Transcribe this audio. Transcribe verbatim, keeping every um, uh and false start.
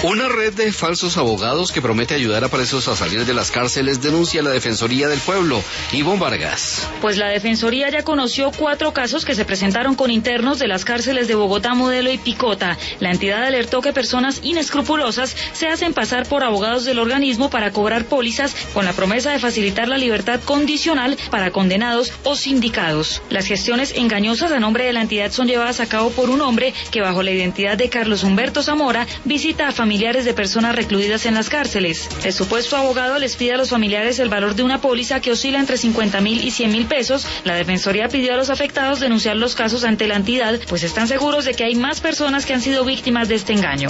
Una red de falsos abogados que promete ayudar a presos a salir de las cárceles denuncia la Defensoría del Pueblo. Ivonne Vargas. Pues la Defensoría ya conoció cuatro casos que se presentaron con internos de las cárceles de Bogotá, Modelo y Picota. La entidad alertó que personas inescrupulosas se hacen pasar por abogados del organismo para cobrar pólizas con la promesa de facilitar la libertad condicional para condenados o sindicados. Las gestiones engañosas a nombre de la entidad son llevadas a cabo por un hombre que bajo la identidad de Carlos Humberto Zamora visita a familiares de personas recluidas en las cárceles. El supuesto abogado les pide a los familiares el valor de una póliza que oscila entre cincuenta mil y cien mil pesos. La Defensoría pidió a los afectados denunciar los casos ante la entidad, pues están seguros de que hay más personas que han sido víctimas de este engaño.